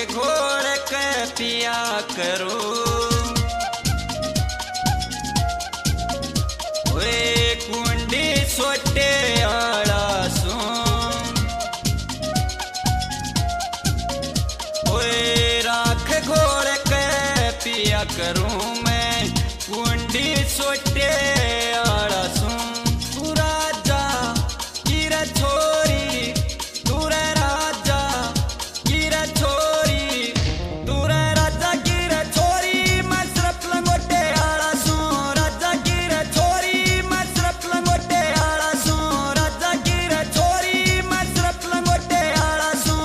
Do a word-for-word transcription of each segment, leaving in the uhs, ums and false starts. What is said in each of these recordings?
घोड़ के पिया करूं वे कुंडी सोटे आड़ा सू वे राख घोड़ के पिया करूं मैं कुंडी सोटे आड़ा सू तू राजा गिर छोरी तू रे राजा गिर छोरी तू रे राजा गिर छोरी मैं सिर्फ लंगोटे आड़ा सू राजा गिर छोरी मैं सिर्फ लंगोटे आड़ा सू राजा गिर छोरी मैं सिर्फ लंगोटे आड़ा सू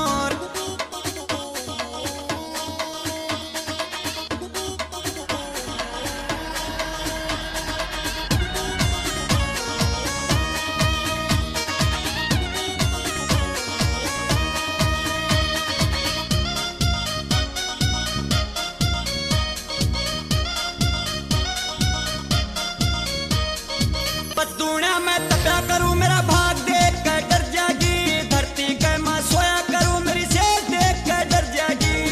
दुनिया में तप्या करूं मेरा भाग देख कर डर जागी धरती के मां सोया करूं मेरी सेज देख कर डर जागी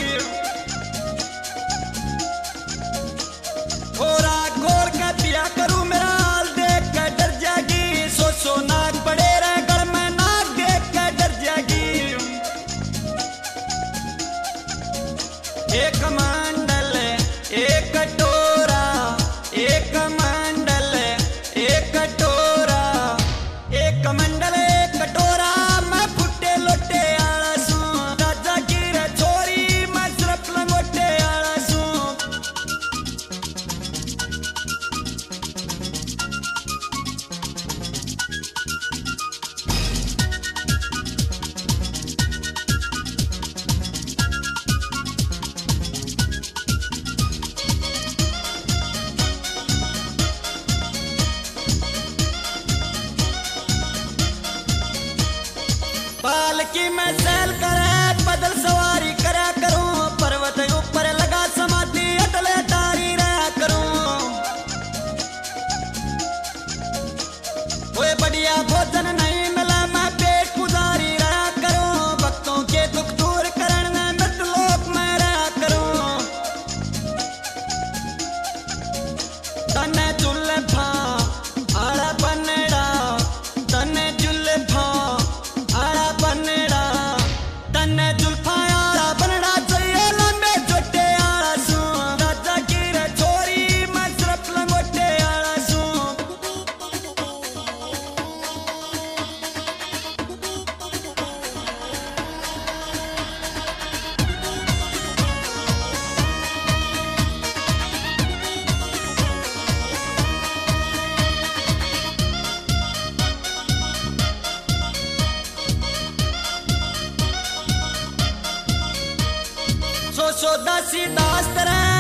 और आग घोर के पिया करूं मेरा हाल देख कर डर जागी सो सो नाग पड़े रहे गड़ में नाग देख कर डर जागी एक मंडल एक कटोरा एक मंडल एक कटोरा एक मंडल एक कटोरा मैं फुटे लोटे आला सू राजा गिर छोरी मैं सिर्फ लंगोटे आला सू पालकी में सैल करे बदल सवारी करा करूं पर्वत ऊपर लगा समाधि अटले तारी रहा करूं कोई बढ़िया भोजन नहीं मिला मैं पेट गुजारी रहा करूं भक्तों के दुख दूर करण में मृतलोक में रहा करूं तने जुल्फा आड़ा बनड़ा तने जुल्फा आड़ा बनड़ा तने जुल्फा आड़ा बनड़ा चाहिए लंबे छोटे आड़ा सू राजा गिर छोरी मैं सिर्फ लंगोटे आड़ा सू सो सो दासी दास तरह